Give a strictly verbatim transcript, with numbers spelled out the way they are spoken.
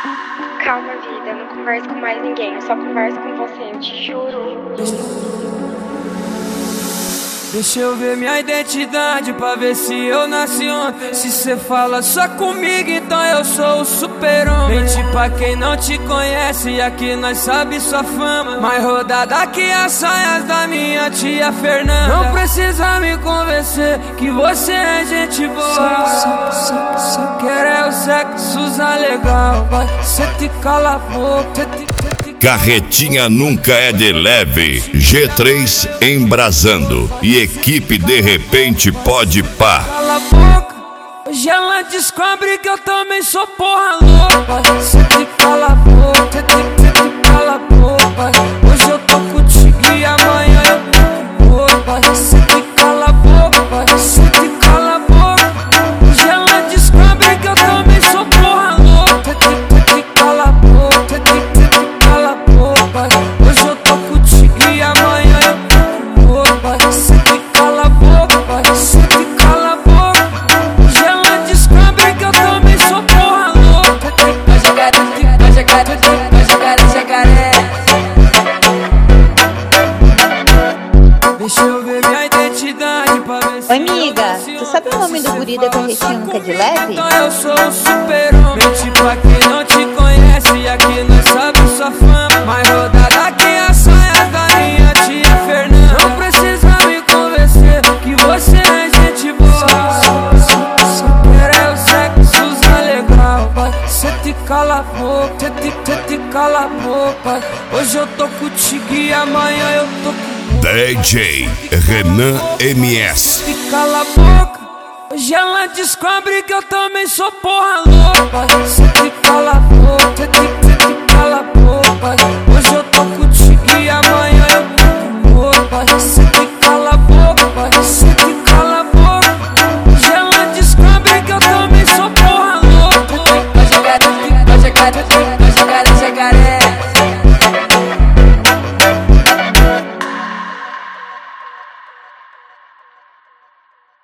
Calma, vida, não converso com mais ninguém. Eu só converso com você, eu te juro. Deixa eu ver minha identidade pra ver se eu nasci ontem. Se cê fala só comigo, então eu sou o super-homem. Mente pra quem não te conhece e aqui nós sabe sua fama. Mais rodada que as saias da minha tia Fernanda. Não precisa me convencer que você é gente boa. Só, só, só quero é o sexo usar legal. Vai, cê te cala a boca, cê te... Carretinha nunca é de leve. G três embrasando. E equipe de repente pode pá. Cala a boca, hoje ela descobre que eu também sou porra louca. Cê te cala a boca, cê te, cê te cala a boca. Hoje eu tô contigo e amanhã eu tô com outra. Cê te cala a boca, cê te cala a boca. Hoje ela descobre que eu também sou porra louca. Cê te, cê te cala a boca, cê te, hoje eu tô contigo e amanhã eu tô com outra. Cê te cala a boca, cê te cala a boca. Hoje ela descobre que eu também sou porra louca. Vai jogar, vai jogar, vai jogar, jacaré. Deixa eu ver minha identidade pra ver se. Oi, amiga, tu sabe o nome do guri da Carretinha nunca é de leve? Então eu sou o super-homem. Mente pra quem não te conhece e aqui nós sabe sua fama. Mais rodada que as saias da minha tia Fernanda. Não precisa me convencer que você é gente boa. Só quero é o sexo usar legal. Vai, cê te cala a boca, cê te, cê te cala a boca. Hoje eu tô contigo e amanhã eu tô com D J Renan M S. Cê te cala a boca, hoje ela descobre que eu também sou porra louca. Cê te cala